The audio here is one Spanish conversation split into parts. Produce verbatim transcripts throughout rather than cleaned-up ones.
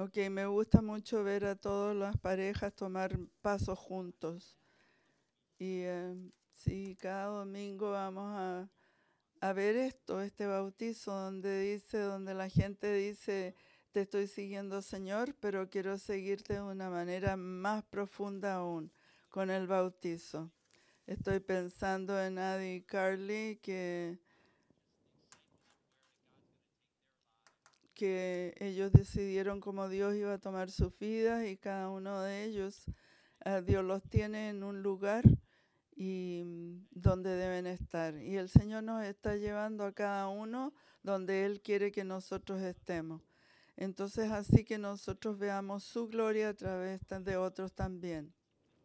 Ok, me gusta mucho ver a todas las parejas tomar pasos juntos. Y eh, sí, cada domingo vamos a, a ver esto, este bautizo, donde dice, donde la gente dice, te estoy siguiendo, Señor, pero quiero seguirte de una manera más profunda aún, con el bautizo. Estoy pensando en Adi y Carly, que, que ellos decidieron cómo Dios iba a tomar sus vidas y cada uno de ellos, uh, Dios los tiene en un lugar y mm, donde deben estar. Y el Señor nos está llevando a cada uno donde Él quiere que nosotros estemos. Entonces, así que nosotros veamos su gloria a través de otros también.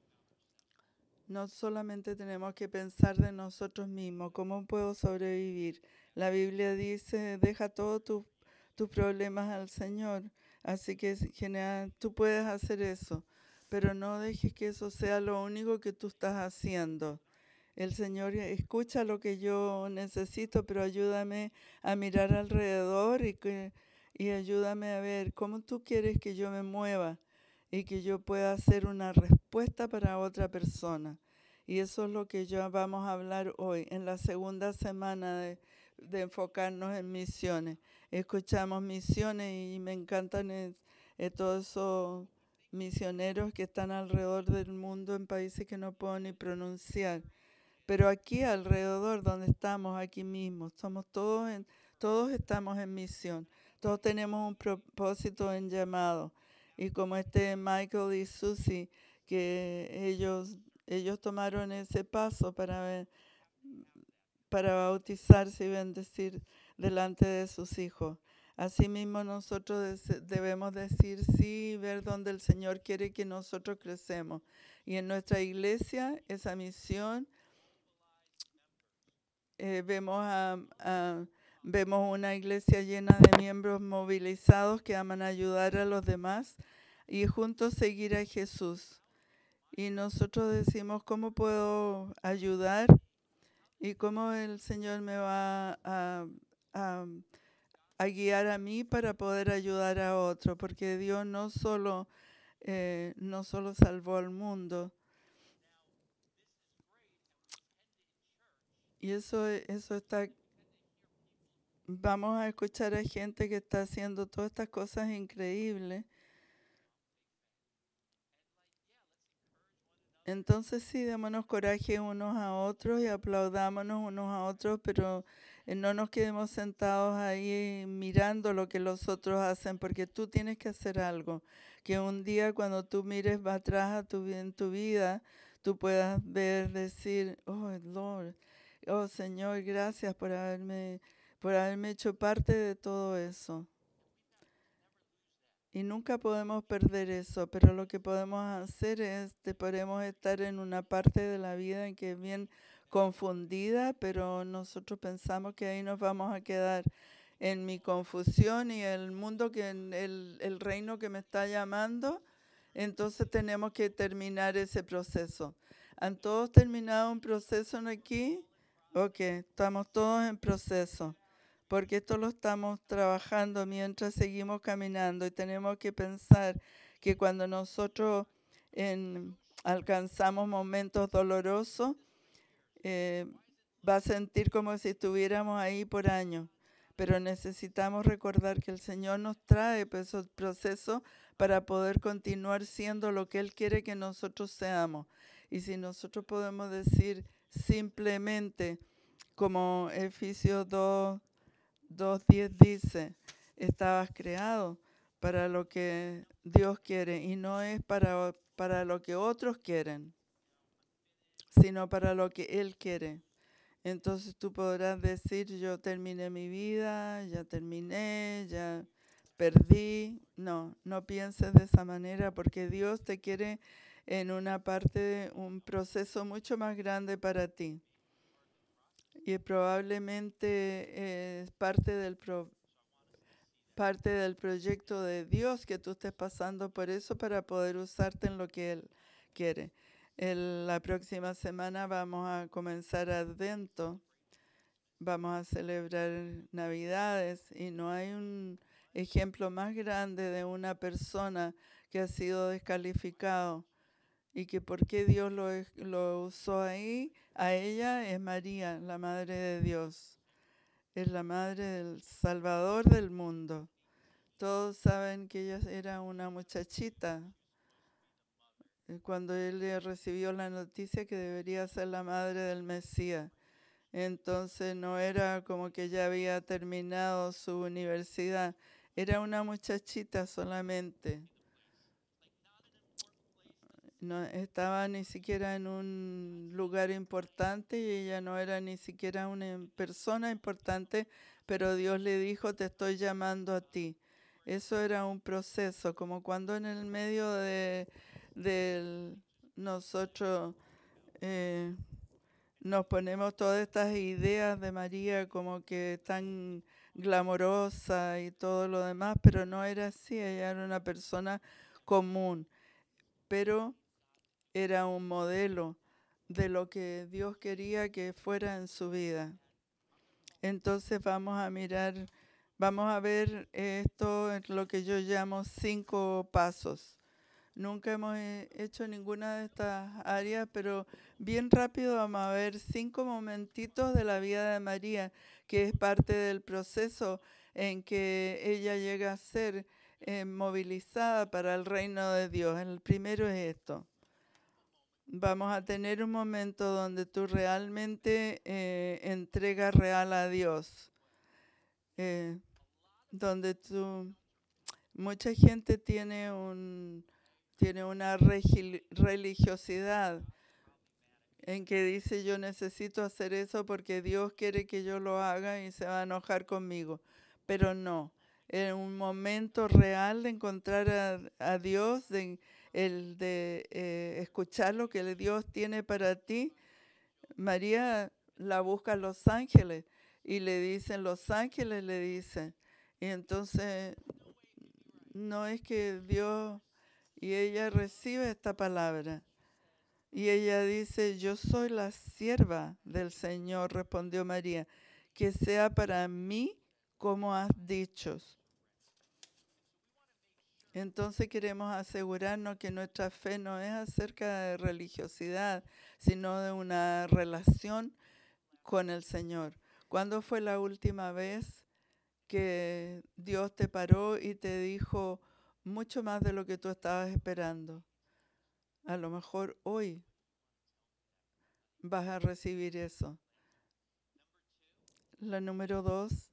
No solamente tenemos que pensar de nosotros mismos, ¿cómo puedo sobrevivir? La Biblia dice, deja todos tus tus problemas al Señor. Así que general, tú puedes hacer eso, pero no dejes que eso sea lo único que tú estás haciendo. El Señor escucha lo que yo necesito, pero ayúdame a mirar alrededor y, que, y ayúdame a ver cómo tú quieres que yo me mueva y que yo pueda hacer una respuesta para otra persona. Y eso es lo que ya vamos a hablar hoy, en la segunda semana de, de enfocarnos en misiones. Escuchamos misiones y me encantan eh, eh, todos esos misioneros que están alrededor del mundo en países que no puedo ni pronunciar. Pero aquí alrededor donde estamos, aquí mismo, somos todos, en, todos estamos en misión. Todos tenemos un propósito en llamado. Y como este Michael y Susie, que ellos, ellos tomaron ese paso para, para bautizarse y bendecir delante de sus hijos. Asimismo nosotros debemos decir sí, ver dónde el Señor quiere que nosotros crecemos. Y en nuestra iglesia, esa misión, Eh, vemos, a, a, vemos una iglesia llena de miembros movilizados que aman ayudar a los demás y juntos seguir a Jesús. Y nosotros decimos, ¿cómo puedo ayudar? Y cómo el Señor me va a, a, a guiar a mí para poder ayudar a otro. Porque Dios no solo, eh, no solo salvó al mundo. Y eso, eso está... Vamos a escuchar a gente que está haciendo todas estas cosas increíbles. Entonces sí, démonos coraje unos a otros y aplaudámonos unos a otros, pero eh, no nos quedemos sentados ahí mirando lo que los otros hacen, porque tú tienes que hacer algo. Que un día cuando tú mires para atrás a tu, en tu vida, tú puedas ver, decir, oh Lord, oh Señor, gracias por haberme, por haberme hecho parte de todo eso. Y nunca podemos perder eso, pero lo que podemos hacer es, que podemos estar en una parte de la vida en que es bien confundida, pero nosotros pensamos que ahí nos vamos a quedar en mi confusión y el mundo, que el, el reino que me está llamando, entonces tenemos que terminar ese proceso. ¿Han todos terminado un proceso aquí? Ok, estamos todos en proceso, porque esto lo estamos trabajando mientras seguimos caminando y tenemos que pensar que cuando nosotros en, alcanzamos momentos dolorosos, eh, va a sentir como si estuviéramos ahí por años, pero necesitamos recordar que el Señor nos trae pues, esos procesos para poder continuar siendo lo que Él quiere que nosotros seamos. Y si nosotros podemos decir simplemente, como Efesios dos, dos diez dice, estabas creado para lo que Dios quiere y no es para, para lo que otros quieren, sino para lo que Él quiere. Entonces tú podrás decir, yo terminé mi vida, ya terminé, ya perdí. No, no pienses de esa manera, porque Dios te quiere en una parte, un proceso mucho más grande para ti. Y probablemente es parte del pro, parte del proyecto de Dios que tú estés pasando por eso, para poder usarte en lo que Él quiere. El, la próxima semana vamos a comenzar Adviento, vamos a celebrar Navidades y no hay un ejemplo más grande de una persona que ha sido descalificado y que por qué Dios lo, lo usó ahí, a ella es María, la Madre de Dios. Es la Madre del Salvador del mundo. Todos saben que ella era una muchachita cuando él recibió la noticia que debería ser la madre del Mesías. Entonces no era como que ya había terminado su universidad, era una muchachita solamente. No estaba ni siquiera en un lugar importante y ella no era ni siquiera una persona importante, pero Dios le dijo, te estoy llamando a ti. Eso era un proceso, como cuando en el medio de, de nosotros eh, nos ponemos todas estas ideas de María como que tan glamorosa y todo lo demás, pero no era así, ella era una persona común, pero era un modelo de lo que Dios quería que fuera en su vida. Entonces vamos a mirar, vamos a ver esto en lo que yo llamo cinco pasos. Nunca hemos hecho ninguna de estas áreas, pero bien rápido vamos a ver cinco momentitos de la vida de María, que es parte del proceso en que ella llega a ser eh, movilizada para el reino de Dios. El primero es esto. Vamos a tener un momento donde tú realmente eh, entregas real a Dios. Eh, donde tú, mucha gente tiene un tiene una religiosidad en que dice yo necesito hacer eso porque Dios quiere que yo lo haga y se va a enojar conmigo. Pero no, en un momento real de encontrar a, a Dios, de, el de eh, escuchar lo que Dios tiene para ti, María la busca a los ángeles y le dicen, los ángeles le dicen. Y entonces no es que Dios... Y ella recibe esta palabra. Y ella dice, yo soy la sierva del Señor, respondió María, que sea para mí como has dicho. Entonces queremos asegurarnos que nuestra fe no es acerca de religiosidad, sino de una relación con el Señor. ¿Cuándo fue la última vez que Dios te paró y te dijo mucho más de lo que tú estabas esperando? A lo mejor hoy vas a recibir eso. La número dos,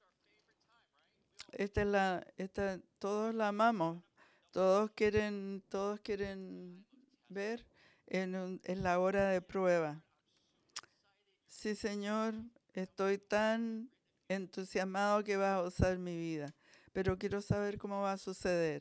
esta es la, esta, todos la amamos, todos quieren, todos quieren ver en, un, en la hora de prueba. Sí, Señor, estoy tan entusiasmado que vas a usar mi vida, pero quiero saber cómo va a suceder.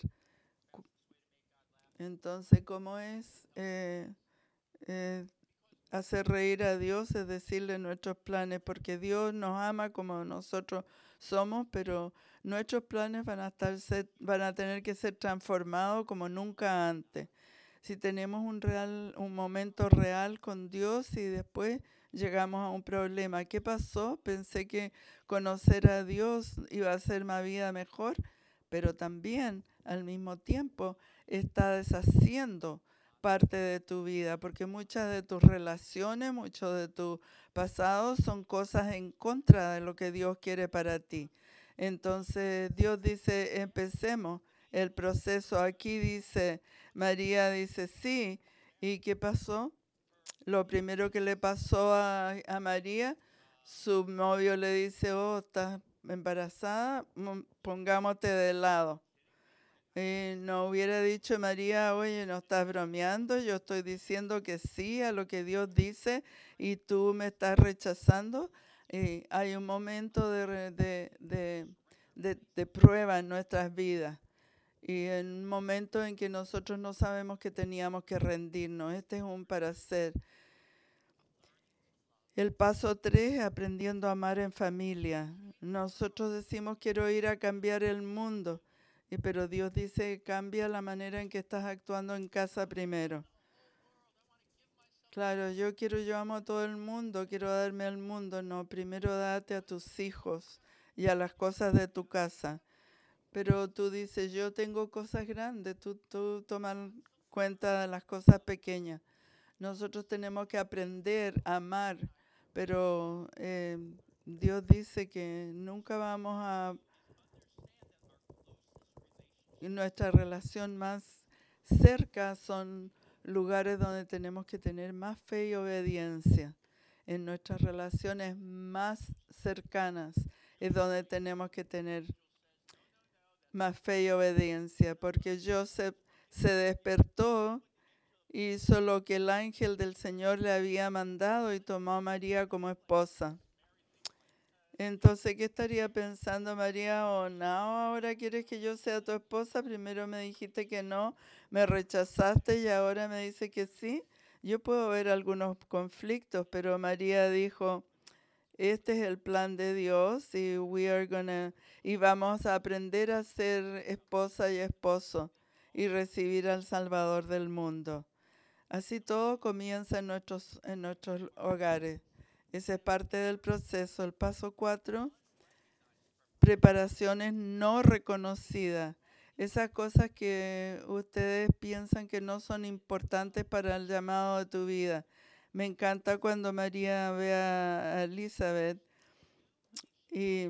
Entonces, ¿cómo es eh, eh, hacer reír a Dios? Es decirle nuestros planes, porque Dios nos ama como nosotros somos, pero nuestros planes van a, estar ser, van a tener que ser transformados como nunca antes. Si tenemos un, real, un momento real con Dios y después llegamos a un problema. ¿Qué pasó? Pensé que conocer a Dios iba a hacer mi vida mejor, pero también al mismo tiempo está deshaciendo parte de tu vida, porque muchas de tus relaciones, mucho de tu pasado son cosas en contra de lo que Dios quiere para ti. Entonces Dios dice, empecemos el proceso. Aquí dice, María dice, sí. ¿Y qué pasó? Lo primero que le pasó a, a María, su novio le dice, oh, estás embarazada, pongámote de lado. Eh, no hubiera dicho María, oye, no estás bromeando, yo estoy diciendo que sí a lo que Dios dice y tú me estás rechazando. Eh, hay un momento de, de, de, de, de prueba en nuestras vidas y en un momento en que nosotros no sabemos que teníamos que rendirnos. Este es un para hacer. El paso tres, aprendiendo a amar en familia. Nosotros decimos, quiero ir a cambiar el mundo. Pero Dios dice, cambia la manera en que estás actuando en casa primero. Claro, yo quiero, yo amo a todo el mundo, quiero darme al mundo. No, primero date a tus hijos y a las cosas de tu casa. Pero tú dices, yo tengo cosas grandes, tú, tú tomas cuenta de las cosas pequeñas. Nosotros tenemos que aprender a amar, pero eh, Dios dice que nunca vamos a... Nuestra relación más cerca son lugares donde tenemos que tener más fe y obediencia. En nuestras relaciones más cercanas es donde tenemos que tener más fe y obediencia, porque Joseph se despertó, hizo lo que el ángel del Señor le había mandado y tomó a María como esposa. Entonces, ¿qué estaría pensando María? Oh, no, ahora quieres que yo sea tu esposa. Primero me dijiste que no, me rechazaste y ahora me dice que sí. Yo puedo ver algunos conflictos, pero María dijo, este es el plan de Dios y we are gonna, y vamos a aprender a ser esposa y esposo y recibir al Salvador del mundo. Así todo comienza en nuestros, en nuestros hogares. Esa es parte del proceso. El paso cuatro, preparaciones no reconocidas. Esas cosas que ustedes piensan que no son importantes para el llamado de tu vida. Me encanta cuando María ve a Elizabeth y,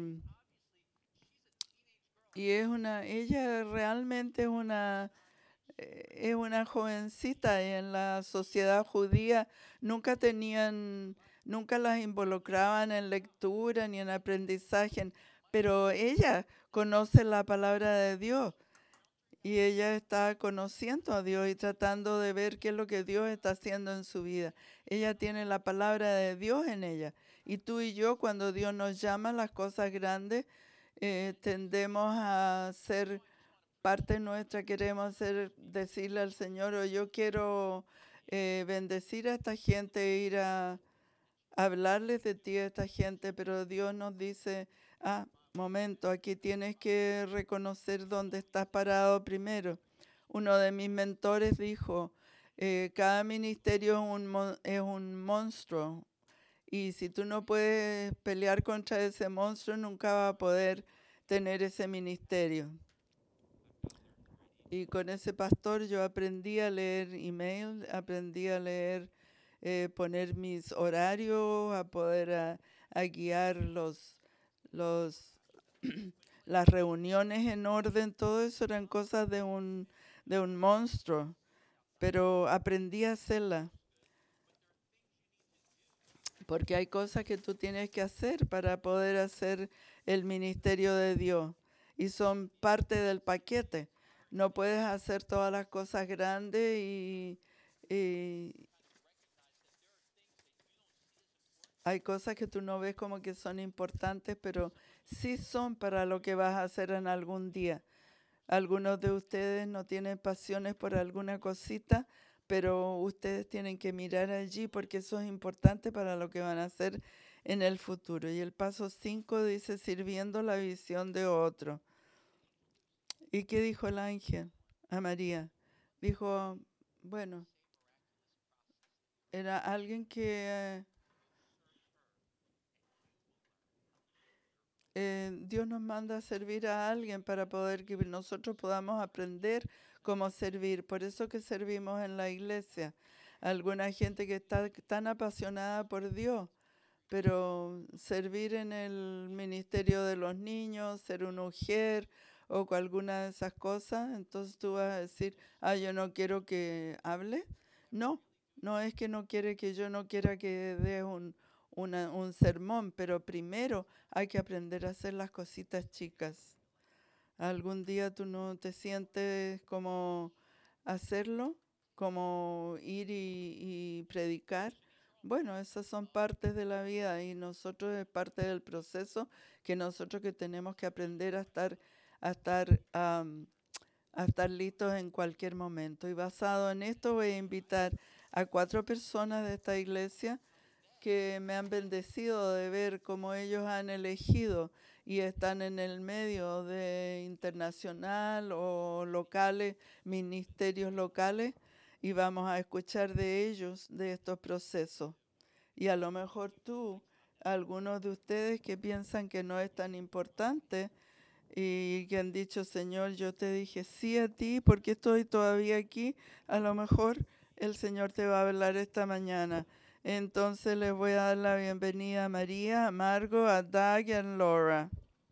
y es una, ella realmente es una, es una jovencita y en la sociedad judía nunca tenían, nunca las involucraban en lectura ni en aprendizaje, pero ella conoce la palabra de Dios y ella está conociendo a Dios y tratando de ver qué es lo que Dios está haciendo en su vida. Ella tiene la palabra de Dios en ella y tú y yo cuando Dios nos llama a las cosas grandes eh, tendemos a ser parte nuestra, queremos ser, decirle al Señor, o yo quiero eh, bendecir a esta gente, ir a hablarles de ti a esta gente, pero Dios nos dice, ah, momento, aquí tienes que reconocer dónde estás parado primero. Uno de mis mentores dijo, eh, cada ministerio es un, mon- es un monstruo, y si tú no puedes pelear contra ese monstruo, nunca vas a poder tener ese ministerio. Y con ese pastor yo aprendí a leer email, aprendí a leer, eh, poner mis horarios, a poder a, a guiar los, los las reuniones en orden. Todo eso eran cosas de un, de un monstruo, pero aprendí a hacerla. Porque hay cosas que tú tienes que hacer para poder hacer el ministerio de Dios. Y son parte del paquete. No puedes hacer todas las cosas grandes y, y hay cosas que tú no ves como que son importantes, pero sí son para lo que vas a hacer en algún día. Algunos de ustedes no tienen pasiones por alguna cosita, pero ustedes tienen que mirar allí porque eso es importante para lo que van a hacer en el futuro. Y el paso cinco dice, sirviendo la visión de otro. ¿Y qué dijo el ángel a María? Dijo, bueno, era alguien que eh, Dios nos manda a servir a alguien para poder que nosotros podamos aprender cómo servir. Por eso que servimos en la iglesia. Alguna gente que está tan apasionada por Dios, pero servir en el ministerio de los niños, ser una mujer o con alguna de esas cosas, entonces tú vas a decir, ah, yo no quiero que hable. No, no es que no quiere que yo no quiera que dé un, una, un sermón, pero primero hay que aprender a hacer las cositas chicas. ¿Algún día tú no te sientes como hacerlo? Como ir y, y predicar. Bueno, esas son partes de la vida y nosotros es parte del proceso que nosotros que tenemos que aprender a estar, a estar, um, a estar listos en cualquier momento. Y basado en esto voy a invitar a cuatro personas de esta iglesia que me han bendecido de ver cómo ellos han elegido y están en el medio de internacional o locales, ministerios locales, y vamos a escuchar de ellos, de estos procesos. Y a lo mejor tú, algunos de ustedes que piensan que no es tan importante, y que han dicho, Señor, yo te dije sí a ti porque estoy todavía aquí, a lo mejor el Señor te va a hablar esta mañana. Entonces les voy a dar la bienvenida a María, a Margot, a Doug y a Laura.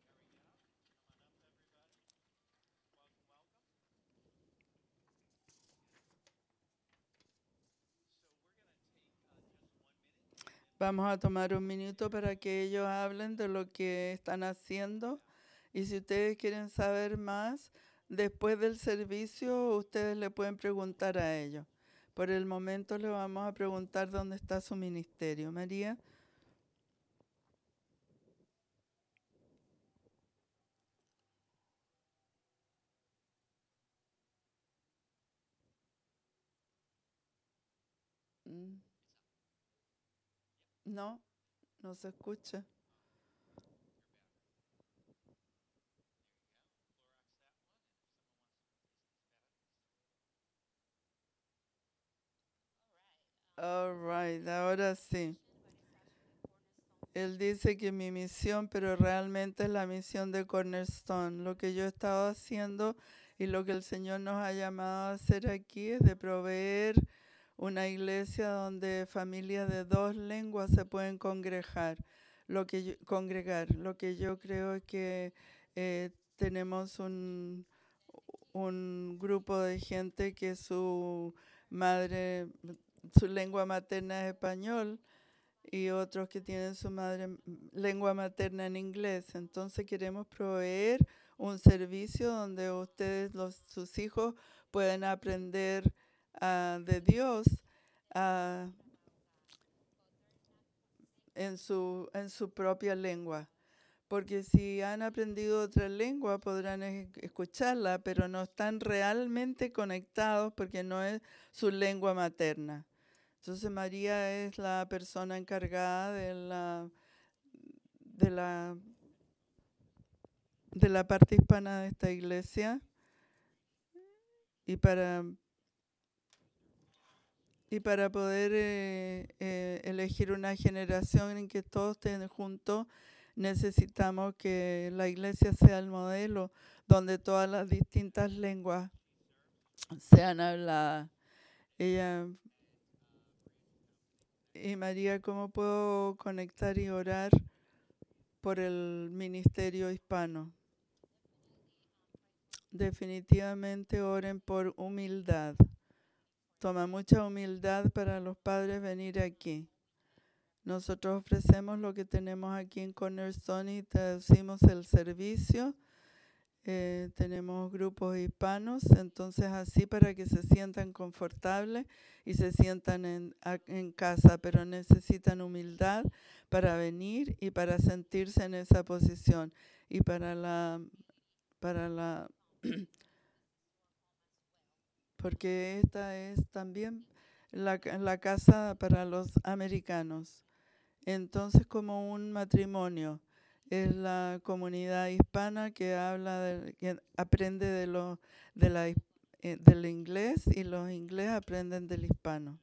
Vamos a tomar un minuto para que ellos hablen de lo que están haciendo. Y si ustedes quieren saber más, después del servicio, ustedes le pueden preguntar a ellos. Por el momento le vamos a preguntar dónde está su ministerio. María. Mm, No, no se escucha. All right, ahora sí. Él dice que mi misión, pero realmente es la misión de Cornerstone. Lo que yo he estado haciendo y lo que el Señor nos ha llamado a hacer aquí es de proveer una iglesia donde familias de dos lenguas se pueden congregar. Lo que yo, congregar. Lo que yo creo es que eh, tenemos un, un grupo de gente que su madre, su lengua materna es español y otros que tienen su madre lengua materna en inglés. Entonces queremos proveer un servicio donde ustedes, los, sus hijos, pueden aprender uh, de Dios uh, en, su, en su propia lengua. Porque si han aprendido otra lengua podrán escucharla, pero no están realmente conectados porque no es su lengua materna. Entonces María es la persona encargada de la, de la, de la parte hispana de esta iglesia y para, y para poder eh, eh, elegir una generación en que todos estén juntos, necesitamos que la iglesia sea el modelo donde todas las distintas lenguas sean habladas. Ella y María, ¿cómo puedo conectar y orar por el ministerio hispano? Definitivamente oren por humildad. Toma mucha humildad para los padres venir aquí. Nosotros ofrecemos lo que tenemos aquí en Cornerstone y traducimos el servicio. Eh, tenemos grupos hispanos, entonces así para que se sientan confortables y se sientan en, en casa, pero necesitan humildad para venir y para sentirse en esa posición. Y para la, para la porque esta es también la, la casa para los americanos. Entonces, como un matrimonio, es la comunidad hispana que habla, de, que aprende de lo, de la, eh, del inglés y los ingleses aprenden del hispano.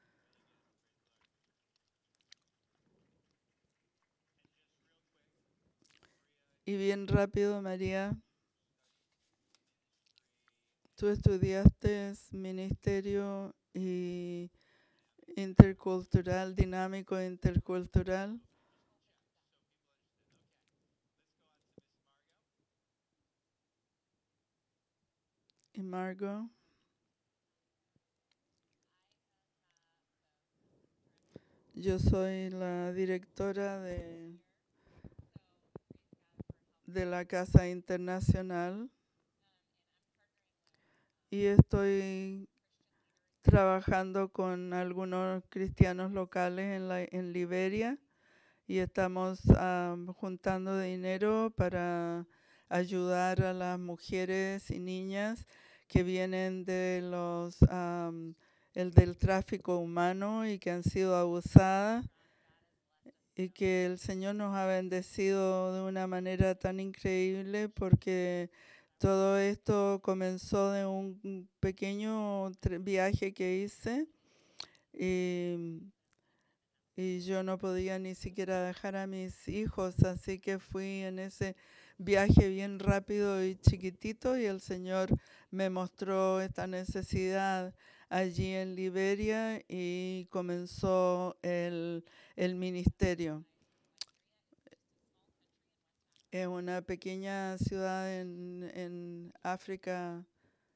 Y bien rápido, María, tú estudiaste ministerio y intercultural, dinámico intercultural. Y Margot. Yo soy la directora de, de la Casa Internacional y estoy trabajando con algunos cristianos locales en, la, en Liberia y estamos um, juntando dinero para ayudar a las mujeres y niñas que vienen de los um, el del tráfico humano y que han sido abusadas y que el Señor nos ha bendecido de una manera tan increíble porque todo esto comenzó de un pequeño viaje que hice y, y yo no podía ni siquiera dejar a mis hijos, así que fui en ese viaje bien rápido y chiquitito, y el Señor me mostró esta necesidad allí en Liberia y comenzó el, el ministerio. Es una pequeña ciudad en, en África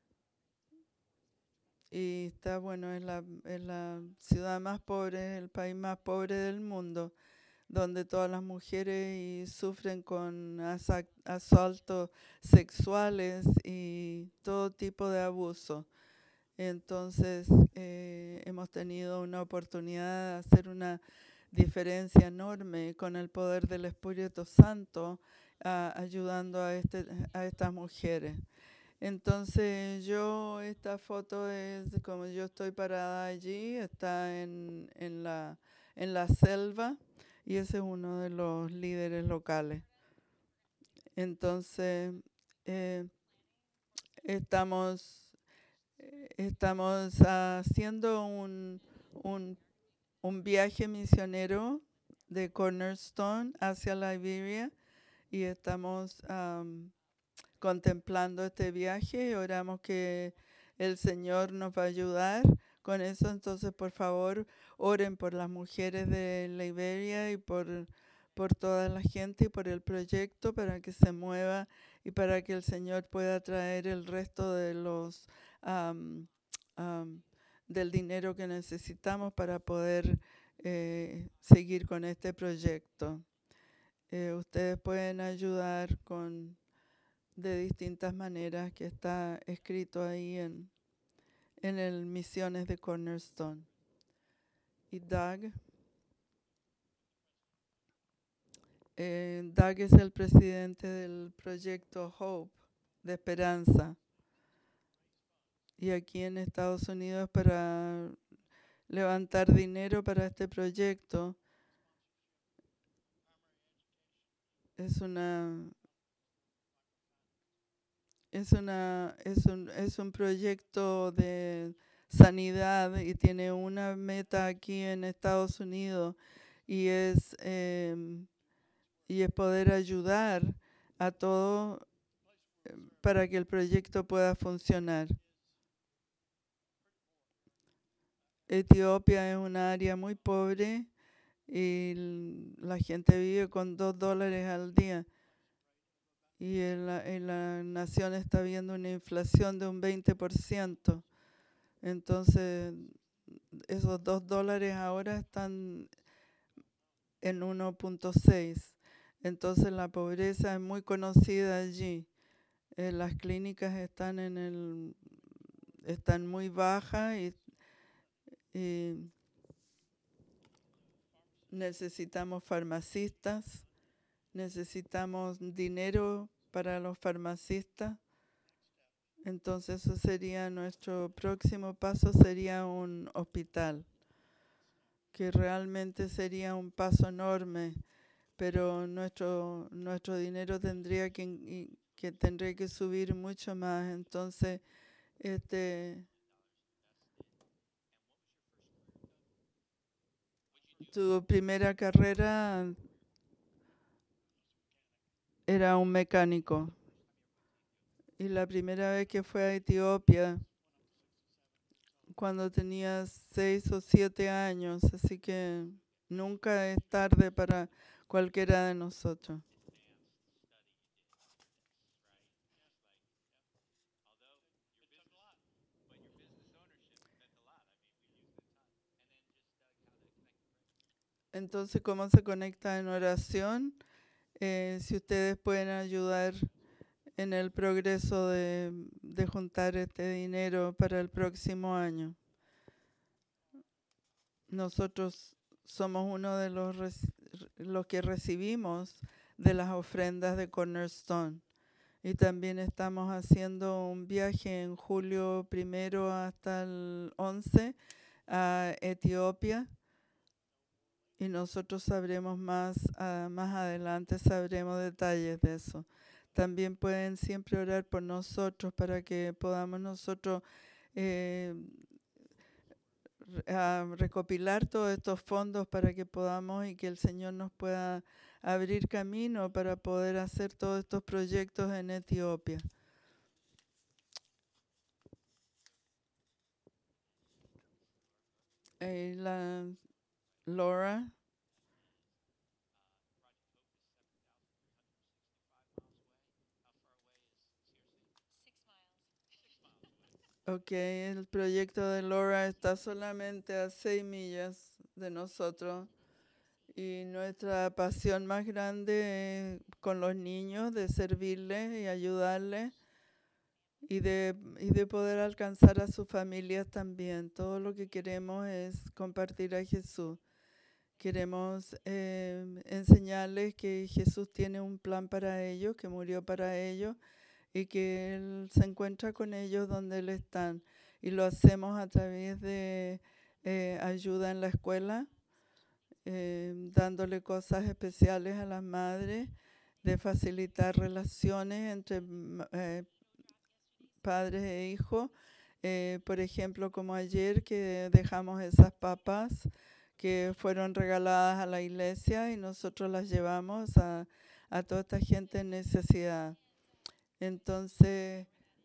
y está, bueno, es la, es la ciudad más pobre, el país más pobre del mundo, donde todas las mujeres y sufren con asa- asaltos sexuales y todo tipo de abuso. Entonces eh, hemos tenido una oportunidad de hacer una diferencia enorme con el poder del Espíritu Santo, ah, ayudando a, este, a estas mujeres. Entonces yo, esta foto es como yo estoy parada allí, está en, en, la, en la selva, y ese es uno de los líderes locales. Entonces eh, estamos, eh, estamos haciendo un, un, un viaje misionero de Cornerstone hacia Liberia, y estamos um, contemplando este viaje y oramos que el Señor nos va a ayudar con eso. Entonces, por favor, oren por las mujeres de Liberia y por, por toda la gente y por el proyecto, para que se mueva y para que el Señor pueda traer el resto de los um, um, del dinero que necesitamos para poder eh, seguir con este proyecto. Eh, ustedes pueden ayudar con de distintas maneras, que está escrito ahí en, en el Misiones de Cornerstone. Y Doug, eh, Doug es el presidente del proyecto Hope, de Esperanza. Y aquí en Estados Unidos, para levantar dinero para este proyecto, es una es una es un es un proyecto de sanidad y tiene una meta aquí en Estados Unidos, y es eh, y es poder ayudar a todo eh, para que el proyecto pueda funcionar. Etiopía es una área muy pobre y l- la gente vive con dos dólares al día, y en la, en la nación está viendo una inflación de un veinte por ciento. Entonces, esos dos dólares ahora están en uno punto seis. Entonces, la pobreza es muy conocida allí. Eh, las clínicas están en el están muy bajas, y, y necesitamos farmacistas, necesitamos dinero para los farmacistas. Entonces, eso sería nuestro próximo paso, sería un hospital, que realmente sería un paso enorme, pero nuestro nuestro dinero tendría que, que tendría que subir mucho más. Entonces, este tu primera carrera era un mecánico, y la primera vez que fue a Etiopía cuando tenía seis o siete años, así que nunca es tarde para cualquiera de nosotros. Entonces, ¿cómo se conecta en oración? Eh, si ustedes pueden ayudar en el progreso de, de juntar este dinero para el próximo año. Nosotros somos uno de los, los que recibimos de las ofrendas de Cornerstone. Y también estamos haciendo un viaje en julio primero hasta el once a Etiopía. Y nosotros sabremos más, uh, más adelante sabremos detalles de eso. También pueden siempre orar por nosotros para que podamos nosotros eh, uh, recopilar todos estos fondos para que podamos y que el Señor nos pueda abrir camino para poder hacer todos estos proyectos en Etiopía. Eh, la Laura. Ok, el proyecto de Laura está solamente a seis millas de nosotros y nuestra pasión más grande es con los niños, de servirles y ayudarles y de, y de poder alcanzar a sus familias también. Todo lo que queremos es compartir a Jesús. Queremos eh, enseñarles que Jesús tiene un plan para ellos, que murió para ellos y que Él se encuentra con ellos donde Él están. Y lo hacemos a través de eh, ayuda en la escuela, eh, dándole cosas especiales a las madres, de facilitar relaciones entre eh, padres e hijos. Eh, por ejemplo, como ayer que dejamos esas papas que fueron regaladas a la iglesia y nosotros las llevamos a, a toda esta gente en necesidad. Entonces,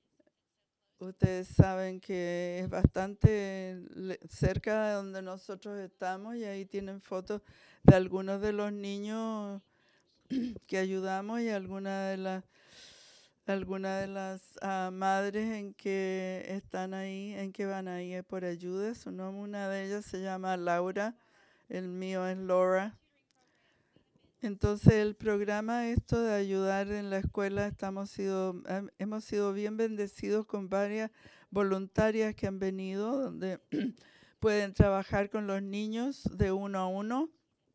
ustedes saben que es bastante cerca de donde nosotros estamos y ahí tienen fotos de algunos de los niños que ayudamos y algunas de las algunas de las uh, madres en que están ahí, en que van ahí por ayuda. Su nombre, una de ellas se llama Laura, el mío es Laura. Entonces el programa esto de ayudar en la escuela, estamos sido, hemos sido bien bendecidos con varias voluntarias que han venido, donde pueden trabajar con los niños de uno a uno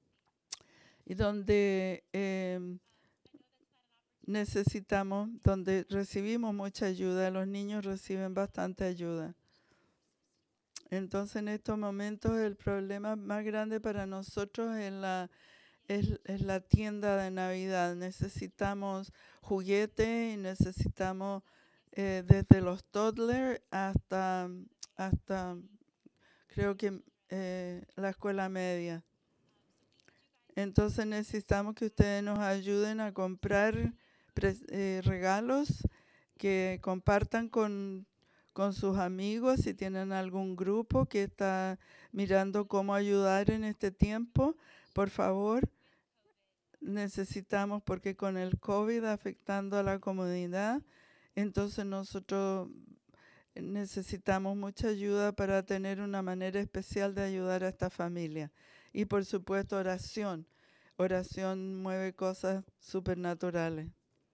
y donde eh, necesitamos, donde recibimos mucha ayuda, los niños reciben bastante ayuda. Entonces en estos momentos el problema más grande para nosotros es la, es, es la tienda de Navidad. Necesitamos juguetes y necesitamos eh, desde los toddlers hasta, hasta creo que eh, la escuela media. Entonces necesitamos que ustedes nos ayuden a comprar Eh, regalos, que compartan con, con sus amigos si tienen algún grupo que está mirando cómo ayudar en este tiempo. Por favor, necesitamos, porque con el COVID afectando a la comunidad, entonces nosotros necesitamos mucha ayuda para tener una manera especial de ayudar a esta familia. Y por supuesto oración. Oración mueve cosas supernaturales.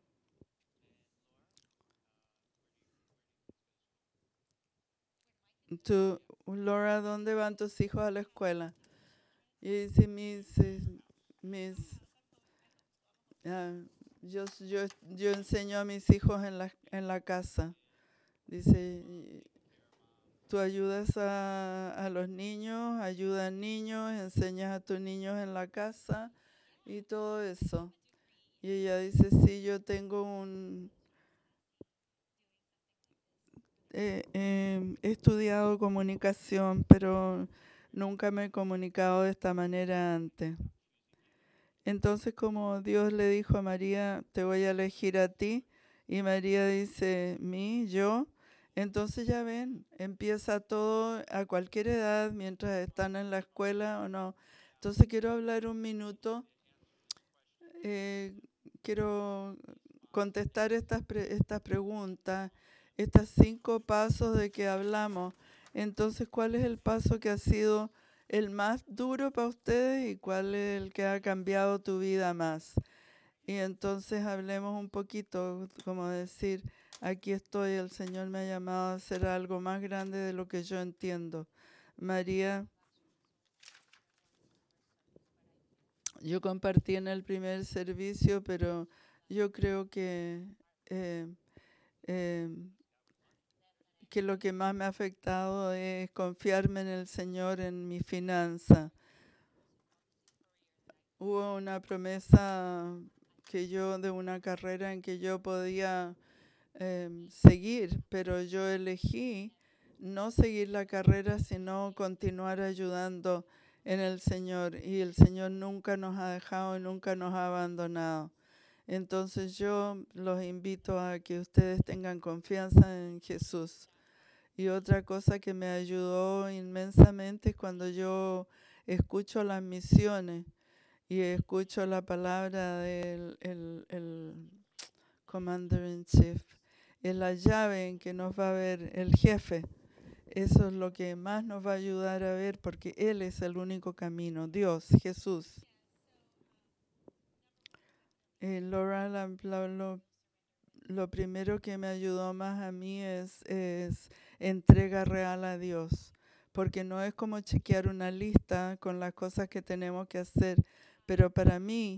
Tú, Laura, ¿dónde van tus hijos a la escuela? Y dice, mis, eh, mis, uh, yo, yo, yo enseño a mis hijos en la, en la casa. Dice, tú ayudas a, a los niños, ayudas a niños, enseñas a tus niños en la casa y todo eso. Y ella dice, sí, yo tengo un... Eh, eh, he estudiado comunicación, pero nunca me he comunicado de esta manera antes. Entonces, como Dios le dijo a María, te voy a elegir a ti, y María dice, mí, yo, entonces ya ven, empieza todo a cualquier edad, mientras están en la escuela o no. Entonces quiero hablar un minuto, eh, quiero contestar estas, pre estas preguntas, estos cinco pasos de que hablamos. Entonces, ¿cuál es el paso que ha sido el más duro para ustedes y cuál es el que ha cambiado tu vida más? Y entonces hablemos un poquito, como decir, aquí estoy, el Señor me ha llamado a hacer algo más grande de lo que yo entiendo. María, yo compartí en el primer servicio, pero yo creo que, eh, eh, que lo que más me ha afectado es confiarme en el Señor, en mi finanza. Hubo una promesa que yo de una carrera en que yo podía eh, seguir, pero yo elegí no seguir la carrera, sino continuar ayudando en el Señor y el Señor nunca nos ha dejado y nunca nos ha abandonado. Entonces yo los invito a que ustedes tengan confianza en Jesús. Y otra cosa que me ayudó inmensamente es cuando yo escucho las misiones y escucho la palabra del el, el Commander in Chief. Es la llave en que nos va a ver el jefe. Eso es lo que más nos va a ayudar a ver porque Él es el único camino. Dios, Jesús. Eh, Laura, la, la, lo, lo primero que me ayudó más a mí es, es entrega real a Dios. Porque no es como chequear una lista con las cosas que tenemos que hacer. Pero para mí,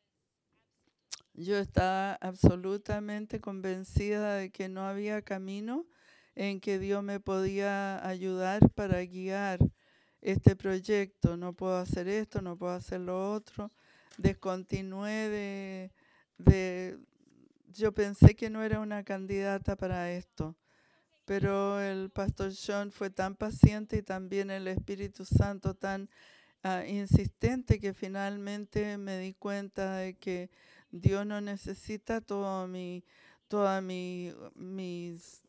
yo estaba absolutamente convencida de que no había camino en que Dios me podía ayudar para guiar este proyecto. No puedo hacer esto, no puedo hacer lo otro. Descontinué de, de... Yo pensé que no era una candidata para esto, pero el pastor John fue tan paciente y también el Espíritu Santo tan uh, insistente que finalmente me di cuenta de que Dios no necesita todo mi, toda mi, mis,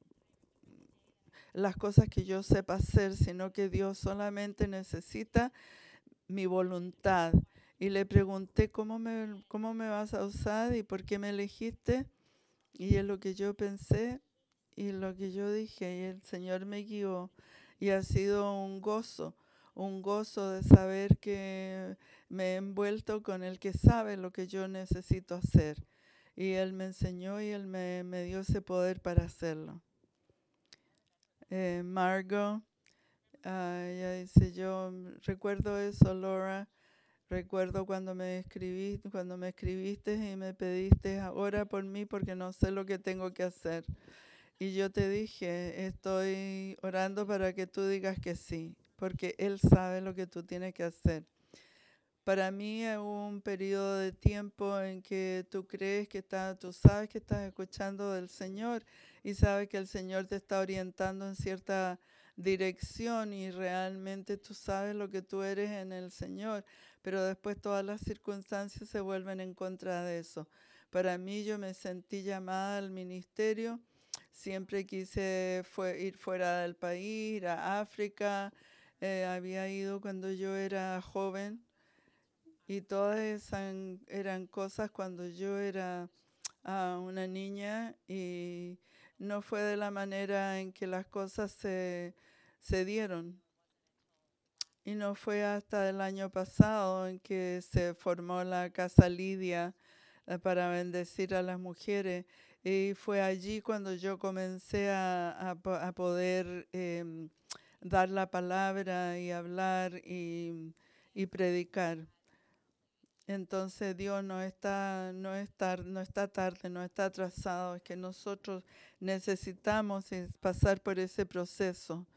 las cosas que yo sepa hacer, sino que Dios solamente necesita mi voluntad. Y le pregunté, ¿cómo me, cómo me vas a usar y por qué me elegiste? Y es lo que yo pensé y lo que yo dije, y el Señor me guió. Y ha sido un gozo, un gozo de saber que me he envuelto con el que sabe lo que yo necesito hacer. Y Él me enseñó y Él me, me dio ese poder para hacerlo. Eh, Margot, uh, ella dice, yo recuerdo eso, Laura. Recuerdo cuando me escribiste, cuando me escribiste y me pediste, ora por mí porque no sé lo que tengo que hacer. Y yo te dije, estoy orando para que tú digas que sí, porque Él sabe lo que tú tienes que hacer. Para mí es un periodo de tiempo en que tú crees que está, tú sabes que estás escuchando del Señor y sabes que el Señor te está orientando en cierta dirección y realmente tú sabes lo que tú eres en el Señor, pero después todas las circunstancias se vuelven en contra de eso. Para mí yo me sentí llamada al ministerio, siempre quise fue, ir fuera del país, ir a África, eh, había ido cuando yo era joven. Y todas esas eran cosas cuando yo era uh, una niña y no fue de la manera en que las cosas se, se dieron. Y no fue hasta el año pasado en que se formó la Casa Lidia uh, para bendecir a las mujeres. Y fue allí cuando yo comencé a, a, a poder eh, dar la palabra y hablar y, y predicar. Entonces Dios no está, no, está, no está tarde, no está atrasado, es que nosotros necesitamos pasar por ese proceso.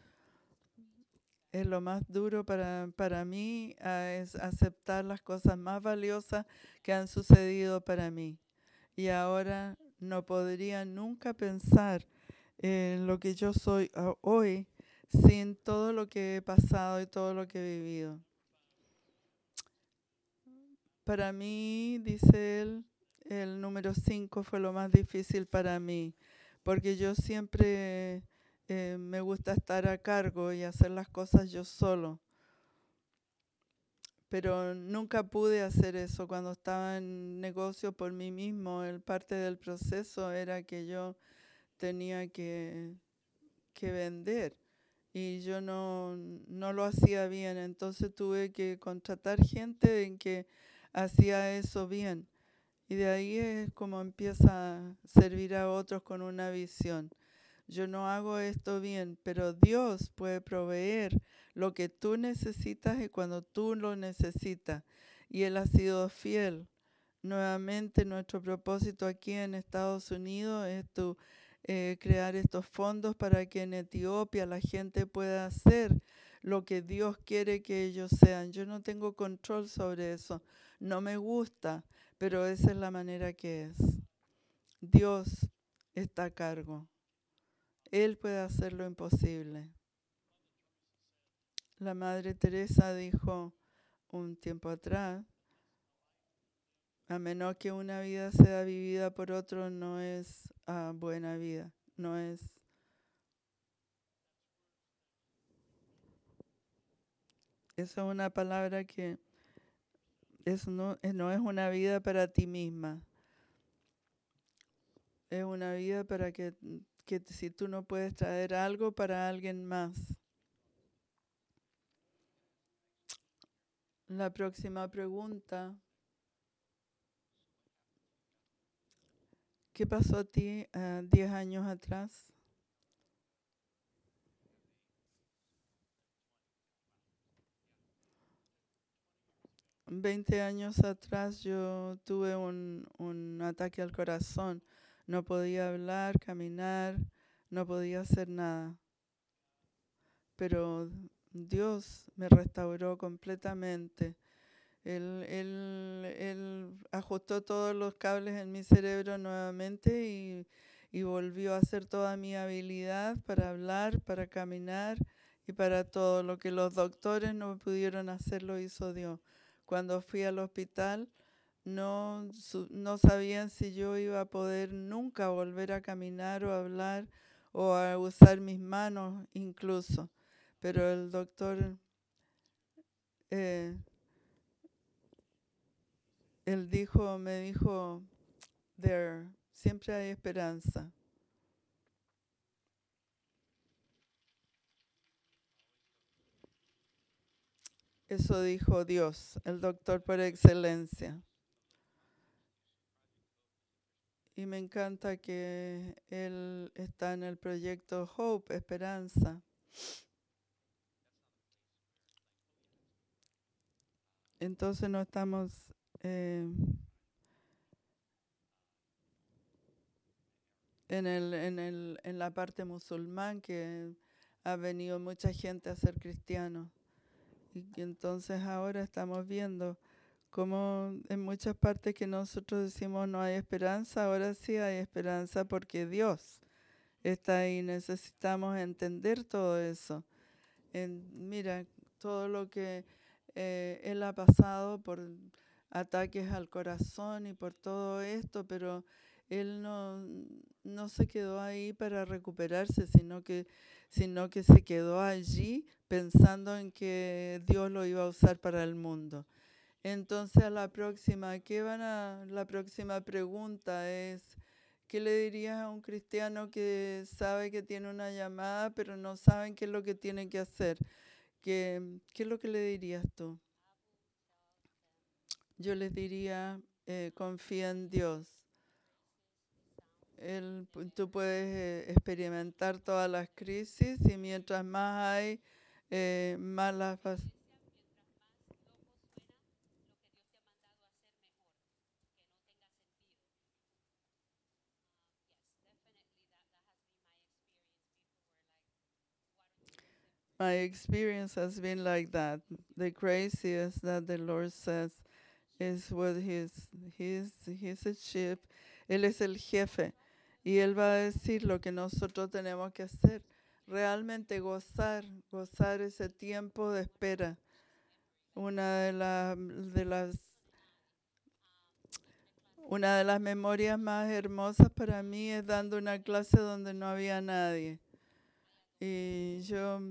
Es lo más duro para, para mí, uh, es aceptar las cosas más valiosas que han sucedido para mí. Y ahora no podría nunca pensar en lo que yo soy uh, hoy sin todo lo que he pasado y todo lo que he vivido. Para mí, dice él, el número cinco fue lo más difícil para mí, porque yo siempre eh, me gusta estar a cargo y hacer las cosas yo solo. Pero nunca pude hacer eso cuando estaba en negocio por mí mismo. El parte del proceso era que yo tenía que, que vender y yo no, no lo hacía bien. Entonces tuve que contratar gente en que hacía eso bien. Y de ahí es como empieza a servir a otros con una visión. Yo no hago esto bien, pero Dios puede proveer lo que tú necesitas y cuando tú lo necesitas. Y Él ha sido fiel. Nuevamente nuestro propósito aquí en Estados Unidos es tu, eh, crear estos fondos para que en Etiopía la gente pueda hacer lo que Dios quiere que ellos sean. Yo no tengo control sobre eso. No me gusta, pero esa es la manera que es. Dios está a cargo. Él puede hacer lo imposible. La Madre Teresa dijo un tiempo atrás, a menos que una vida sea vivida por otro, no es uh, buena vida, no es... Esa es una palabra que es no, no es una vida para ti misma, es una vida para que, que si tú no puedes traer algo para alguien más. La próxima pregunta. ¿Qué pasó a ti uh, diez años atrás? veinte años atrás yo tuve un, un ataque al corazón. No podía hablar, caminar, no podía hacer nada. Pero Dios me restauró completamente. Él, él, él ajustó todos los cables en mi cerebro nuevamente y, y volvió a hacer toda mi habilidad para hablar, para caminar y para todo. Lo que los doctores no pudieron hacer lo hizo Dios. Cuando fui al hospital no, no sabían si yo iba a poder nunca volver a caminar o a hablar o a usar mis manos incluso. Pero el doctor... Eh, Él dijo, me dijo, there, siempre hay esperanza. Eso dijo Dios, el doctor por excelencia. Y me encanta que él está en el proyecto Hope, Esperanza. Entonces no estamos... Eh, En, el, en, el, en la parte musulmán, que ha venido mucha gente a ser cristianos. Y entonces ahora estamos viendo cómo en muchas partes que nosotros decimos no hay esperanza, ahora sí hay esperanza porque Dios está ahí. Necesitamos entender todo eso. En, mira, todo lo que eh, Él ha pasado por ataques al corazón y por todo esto, pero Él no, no se quedó ahí para recuperarse, sino que, sino que se quedó allí pensando en que Dios lo iba a usar para el mundo. Entonces a la próxima, ¿qué van a, la próxima pregunta es, ¿qué le dirías a un cristiano que sabe que tiene una llamada, pero no saben qué es lo que tiene que hacer? ¿Qué, qué es lo que le dirías tú? Yo les diría, eh, confía en Dios. Él, tú puedes eh, experimentar todas las crisis y mientras más hay, eh, más las vas. My experience has been like that. The craziest that the Lord says is what he's, he's, he's a chief. Él es el jefe y Él va a decir lo que nosotros tenemos que hacer. Realmente gozar, gozar ese tiempo de espera. Una de, la, de las una de las memorias más hermosas para mí es dando una clase donde no había nadie. Y yo,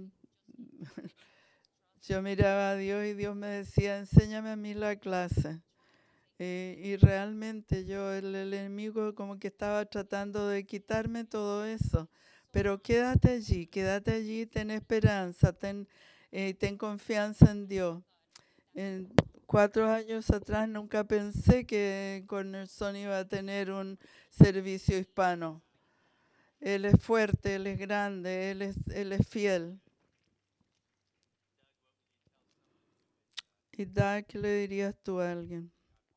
yo miraba a Dios y Dios me decía, enséñame a mí la clase. Eh, y realmente yo, el, el enemigo como que estaba tratando de quitarme todo eso. Pero quédate allí, quédate allí, ten esperanza, ten, eh, ten confianza en Dios. En cuatro años atrás nunca pensé que Cornerstone iba a tener un servicio hispano. Él es fuerte, Él es grande, Él es, él es fiel. ¿Y Doug, qué le dirías tú a alguien?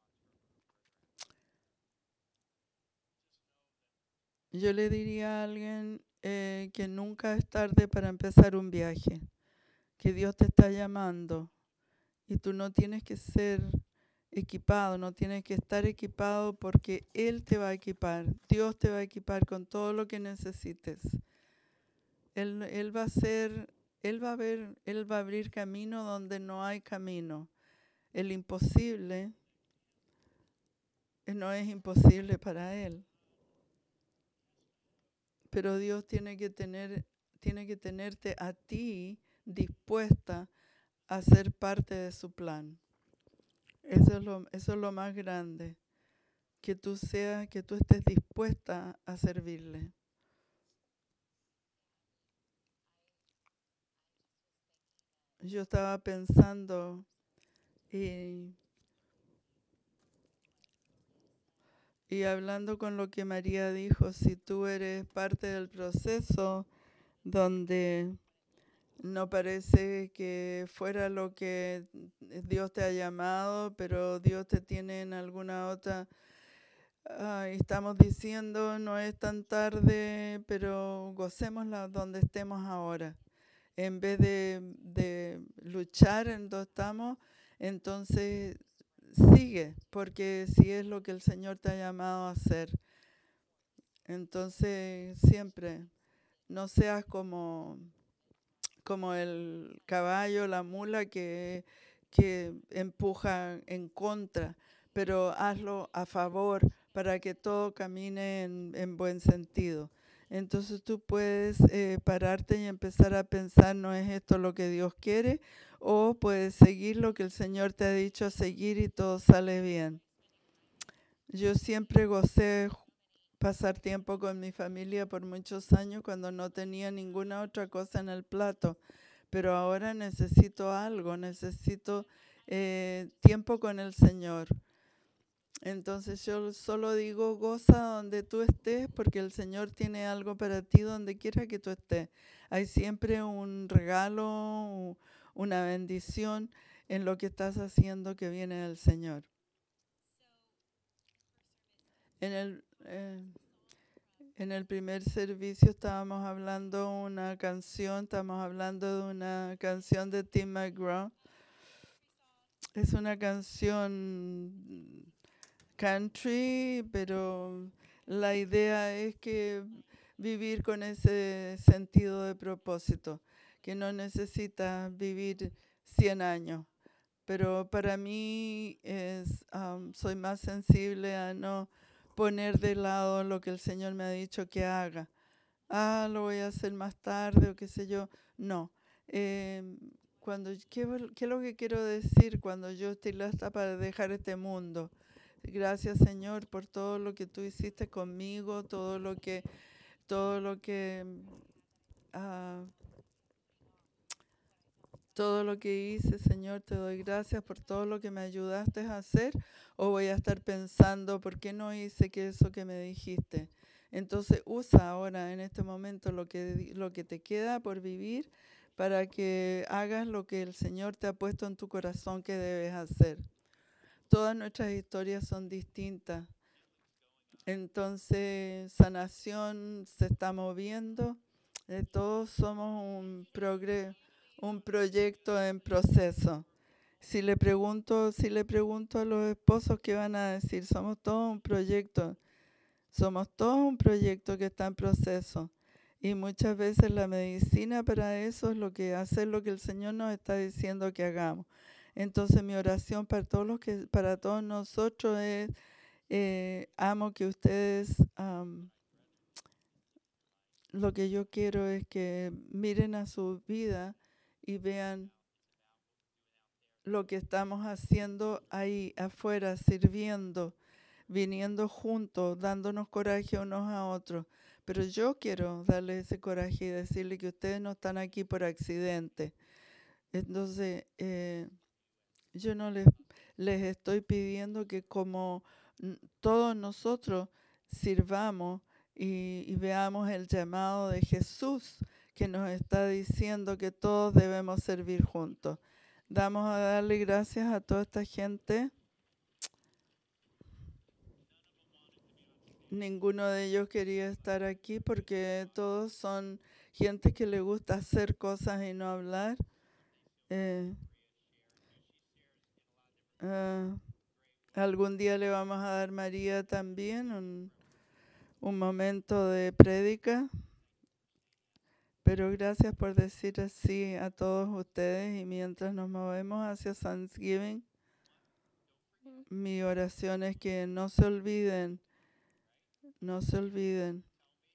Yo le diría a alguien eh, que nunca es tarde para empezar un viaje, que Dios te está llamando y tú no tienes que ser equipado, no tienes que estar equipado porque Él te va a equipar, Dios te va a equipar con todo lo que necesites. Él, él va a ser Él va a ver, Él va a abrir camino donde no hay camino. El imposible no es imposible para Él. Pero Dios tiene que tener, tiene que tenerte a ti dispuesta a ser parte de su plan. Eso es lo, eso es lo más grande. Que tú seas, que tú estés dispuesta a servirle. Yo estaba pensando y, y hablando con lo que María dijo, si tú eres parte del proceso donde no parece que fuera lo que Dios te ha llamado, pero Dios te tiene en alguna otra. Uh, estamos diciendo, no es tan tarde, pero gocémosla donde estemos ahora. En vez de, de luchar en donde estamos, entonces sigue, porque si es lo que el Señor te ha llamado a hacer. Entonces siempre, no seas como, como el caballo, la mula que, que empuja en contra, pero hazlo a favor para que todo camine en, en buen sentido. Entonces tú puedes eh, pararte y empezar a pensar, ¿no es esto lo que Dios quiere? O puedes seguir lo que el Señor te ha dicho seguir y todo sale bien. Yo siempre gocé pasar tiempo con mi familia por muchos años cuando no tenía ninguna otra cosa en el plato. Pero ahora necesito algo, necesito eh, tiempo con el Señor. Entonces yo solo digo, goza donde tú estés, porque el Señor tiene algo para ti donde quiera que tú estés. Hay siempre un regalo, una bendición en lo que estás haciendo que viene del Señor. En el, eh, en el primer servicio estábamos hablando una canción, estamos hablando de una canción de Tim McGraw. Es una canción country, pero la idea es que vivir con ese sentido de propósito, que no necesitas vivir cien años. Pero para mí es, um, soy más sensible a no poner de lado lo que el Señor me ha dicho que haga. Ah, lo voy a hacer más tarde o qué sé yo. No. Eh, cuando, ¿qué, ¿Qué es lo que quiero decir cuando yo estoy lista para dejar este mundo? Gracias, Señor, por todo lo que tú hiciste conmigo, todo lo que, todo lo que, uh, todo lo que hice, Señor, te doy gracias por todo lo que me ayudaste a hacer. O voy a estar pensando, ¿por qué no hice que eso que me dijiste? Entonces usa ahora en este momento lo que, lo que te queda por vivir para que hagas lo que el Señor te ha puesto en tu corazón que debes hacer. Todas nuestras historias son distintas. Entonces, sanación se está moviendo. Eh, todos somos un, progre, un proyecto en proceso. Si le pregunto, si le pregunto a los esposos, ¿qué van a decir? Somos todos un proyecto. Somos todos un proyecto que está en proceso. Y muchas veces la medicina para eso es lo que hace lo que el Señor nos está diciendo que hagamos. Entonces mi oración para todos los que, para todos nosotros es, eh, amo que ustedes, um, lo que yo quiero es que miren a su vida y vean lo que estamos haciendo ahí afuera, sirviendo, viniendo juntos, dándonos coraje unos a otros. Pero yo quiero darles ese coraje y decirle que ustedes no están aquí por accidente. Entonces, eh, yo no les, les estoy pidiendo que como todos nosotros sirvamos y, y veamos el llamado de Jesús que nos está diciendo que todos debemos servir juntos. Damos a darle gracias a toda esta gente. Ninguno de ellos quería estar aquí porque todos son gente que le gusta hacer cosas y no hablar. Eh, uh, algún día le vamos a dar a María también un, un momento de prédica. Pero gracias por decir así a todos ustedes, y mientras nos movemos hacia Thanksgiving, mi oración es que no se olviden, no se olviden.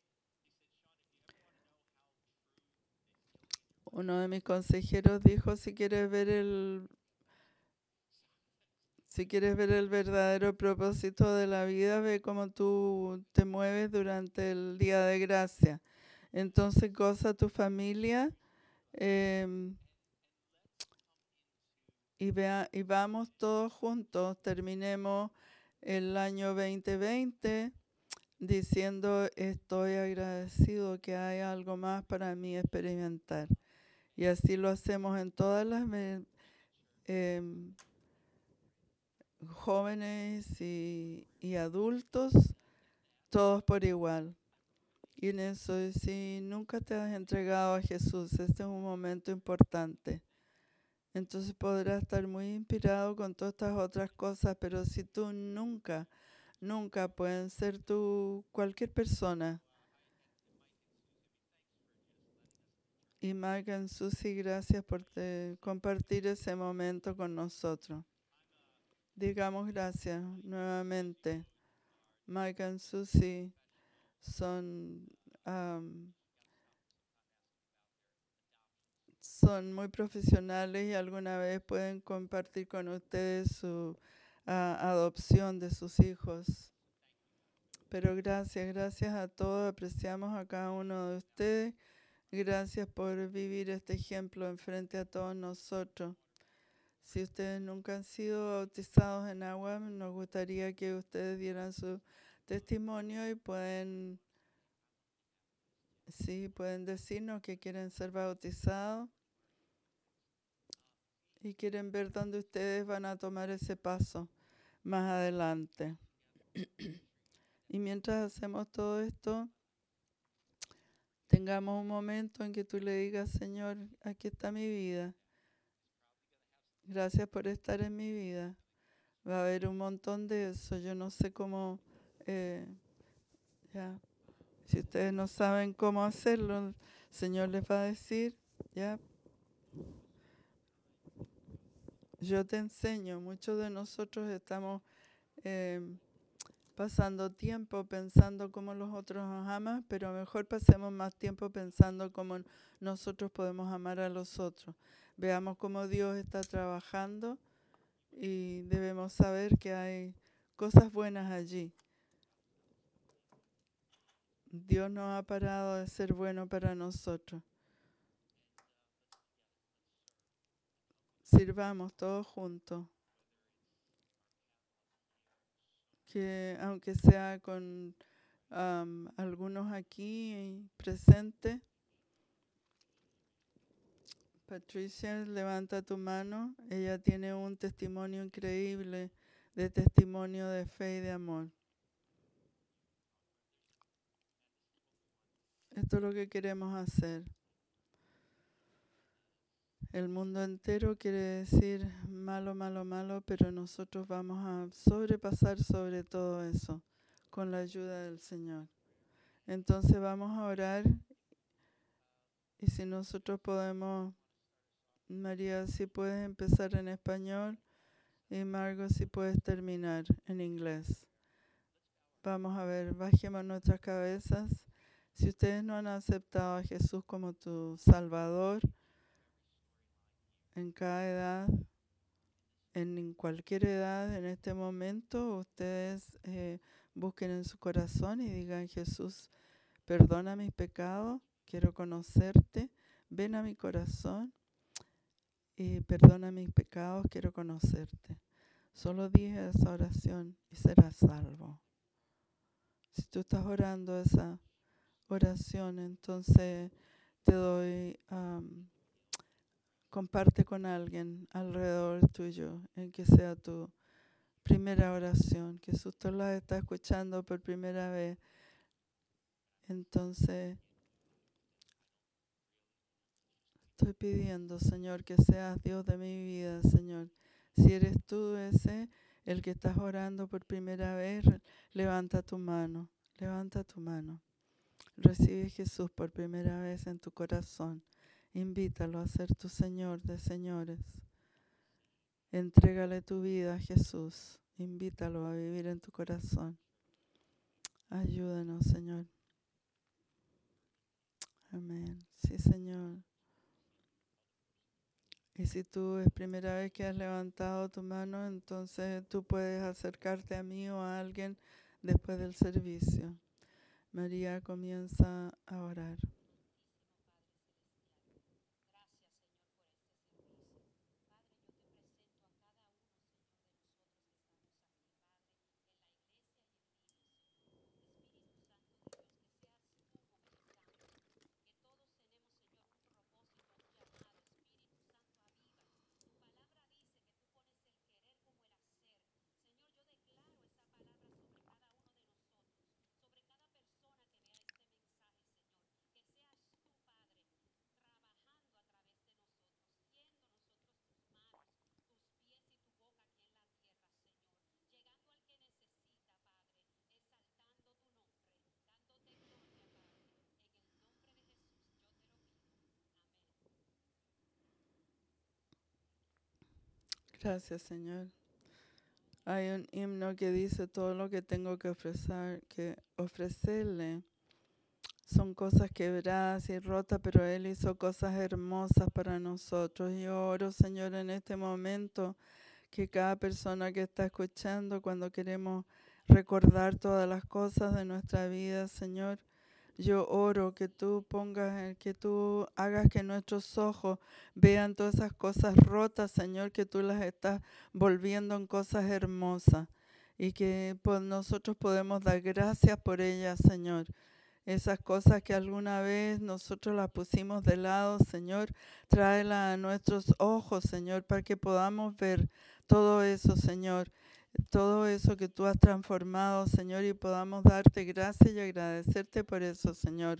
Uno de mis consejeros dijo, si quieres ver el si quieres ver el verdadero propósito de la vida, ve cómo tú te mueves durante el día de gracia. Entonces goza tu familia eh, y, vea, y vamos todos juntos, terminemos el año veinte veinte diciendo estoy agradecido que hay algo más para mí experimentar. Y así lo hacemos en todas las eh, jóvenes y, y adultos, todos por igual. Y en eso, si nunca te has entregado a Jesús, este es un momento importante. Entonces podrás estar muy inspirado con todas estas otras cosas, pero si tú nunca, nunca pueden ser tú cualquier persona. Y Mike y Susie, gracias por te, compartir ese momento con nosotros. Digamos gracias nuevamente. Mike y Susie son, um, son muy profesionales y alguna vez pueden compartir con ustedes su uh, adopción de sus hijos. Pero gracias, gracias a todos, apreciamos a cada uno de ustedes. Gracias por vivir este ejemplo enfrente a todos nosotros. Si ustedes nunca han sido bautizados en agua, nos gustaría que ustedes dieran su testimonio y pueden, sí, pueden decirnos que quieren ser bautizados y quieren ver dónde ustedes van a tomar ese paso más adelante. Y mientras hacemos todo esto, tengamos un momento en que tú le digas, Señor, aquí está mi vida. Gracias por estar en mi vida. Va a haber un montón de eso. Yo no sé cómo, eh, ya, si ustedes no saben cómo hacerlo, el Señor les va a decir, ya. Yo te enseño. Muchos de nosotros estamos eh, pasando tiempo pensando cómo los otros nos aman, pero mejor pasemos más tiempo pensando cómo nosotros podemos amar a los otros. Veamos cómo Dios está trabajando y debemos saber que hay cosas buenas allí. Dios no ha parado de ser bueno para nosotros. Sirvamos todos juntos. Que aunque sea con um, algunos aquí presentes. Patricia, levanta tu mano. Ella tiene un testimonio increíble de testimonio de fe y de amor. Esto es lo que queremos hacer. El mundo entero quiere decir malo, malo, malo, pero nosotros vamos a sobrepasar sobre todo eso con la ayuda del Señor. Entonces vamos a orar y si nosotros podemos, María, si puedes empezar en español y Margot, si puedes terminar en inglés. Vamos a ver, bajemos nuestras cabezas. Si ustedes no han aceptado a Jesús como tu Salvador, en cada edad, en cualquier edad, en este momento, ustedes eh, busquen en su corazón y digan, Jesús, perdona mis pecados, quiero conocerte, ven a mi corazón y perdona mis pecados, quiero conocerte. Solo dije esa oración y serás salvo. Si tú estás orando esa oración, entonces te doy... Um, comparte con alguien alrededor tuyo en que sea tu primera oración, que si usted la está escuchando por primera vez, entonces estoy pidiendo, Señor, que seas Dios de mi vida, Señor. Si eres tú ese, el que estás orando por primera vez, levanta tu mano, levanta tu mano. Recibe a Jesús por primera vez en tu corazón. Invítalo a ser tu Señor de señores. Entrégale tu vida a Jesús. Invítalo a vivir en tu corazón. Ayúdanos, Señor. Amén. Sí, Señor. Y si tú es primera vez que has levantado tu mano, entonces tú puedes acercarte a mí o a alguien después del servicio. María comienza a orar. Gracias, Señor. Hay un himno que dice todo lo que tengo que ofrecer, que ofrecerle. Son cosas quebradas y rotas, pero Él hizo cosas hermosas para nosotros. Y yo oro, Señor, en este momento, que cada persona que está escuchando, cuando queremos recordar todas las cosas de nuestra vida, Señor, yo oro que tú pongas, que tú hagas que nuestros ojos vean todas esas cosas rotas, Señor, que tú las estás volviendo en cosas hermosas. Y que pues, nosotros podemos dar gracias por ellas, Señor. Esas cosas que alguna vez nosotros las pusimos de lado, Señor, tráelas a nuestros ojos, Señor, para que podamos ver todo eso, Señor. Todo eso que tú has transformado, Señor, y podamos darte gracias y agradecerte por eso, Señor.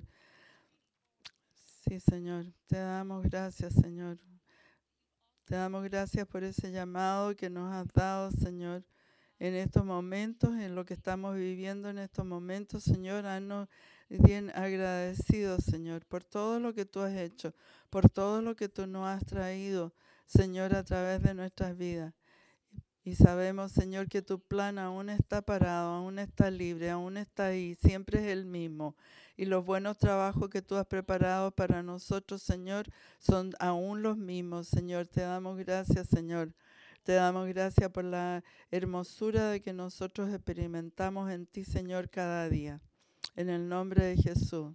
Sí, Señor, te damos gracias, Señor. Te damos gracias por ese llamado que nos has dado, Señor, en estos momentos, en lo que estamos viviendo en estos momentos, Señor. Haznos bien agradecidos, Señor, por todo lo que tú has hecho, por todo lo que tú nos has traído, Señor, a través de nuestras vidas. Y sabemos, Señor, que tu plan aún está parado, aún está libre, aún está ahí, siempre es el mismo. Y los buenos trabajos que tú has preparado para nosotros, Señor, son aún los mismos, Señor. Te damos gracias, Señor. Te damos gracias por la hermosura de que nosotros experimentamos en ti, Señor, cada día. En el nombre de Jesús.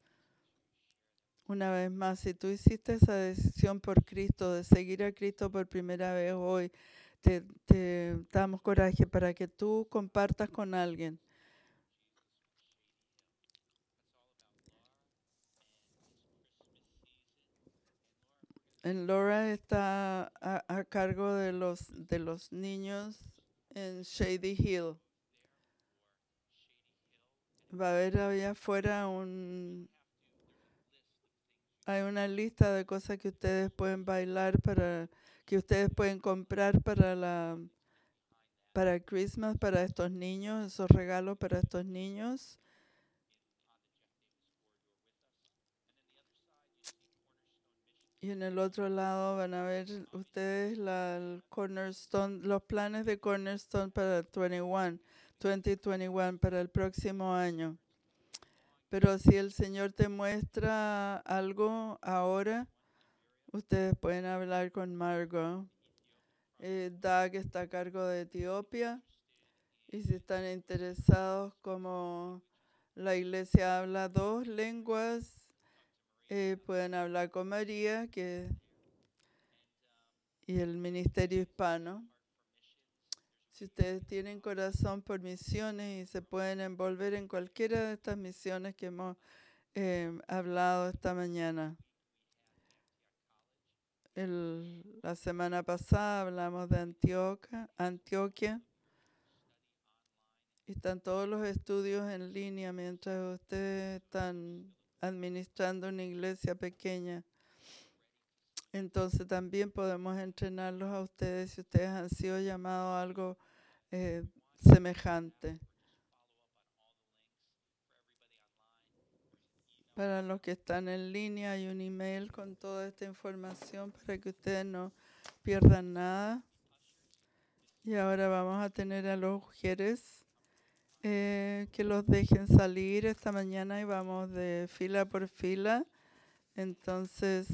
Una vez más, si tú hiciste esa decisión por Cristo, de seguir a Cristo por primera vez hoy, Te, te damos coraje para que tú compartas con alguien. En Laura está a, a cargo de los, de los niños en Shady Hill. Va a haber allá afuera un... Hay una lista de cosas que ustedes pueden bailar para... que ustedes pueden comprar para la... para Christmas, para estos niños, esos regalos para estos niños. Y en el otro lado van a ver ustedes la, el Cornerstone, los planes de Cornerstone para el veintiuno, veinte veintiuno, para el próximo año. Pero si el Señor te muestra algo ahora, ustedes pueden hablar con Margot. Eh, Doug está a cargo de Etiopía. Y si están interesados, como la iglesia habla dos lenguas, eh, pueden hablar con María, que y el Ministerio Hispano. Si ustedes tienen corazón por misiones y se pueden envolver en cualquiera de estas misiones que hemos eh, hablado esta mañana. El, la semana pasada hablamos de Antioquia, Antioquia. Y están todos los estudios en línea mientras ustedes están administrando una iglesia pequeña. Entonces también podemos entrenarlos a ustedes si ustedes han sido llamados a algo eh, semejante. Para los que están en línea hay un email con toda esta información para que ustedes no pierdan nada. Y ahora vamos a tener a los mujeres eh, que los dejen salir esta mañana y vamos de fila por fila. Entonces,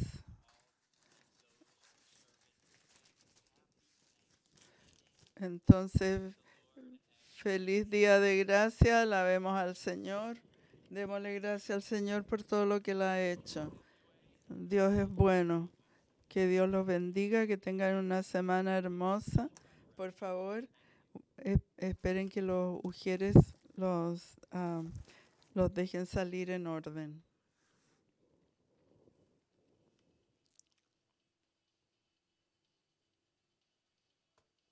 entonces, feliz día de gracia, alabemos al Señor. Démosle gracias al Señor por todo lo que Él ha hecho. Dios es bueno. Que Dios los bendiga, que tengan una semana hermosa. Por favor, eh, esperen que los ujieres los, um, los dejen salir en orden.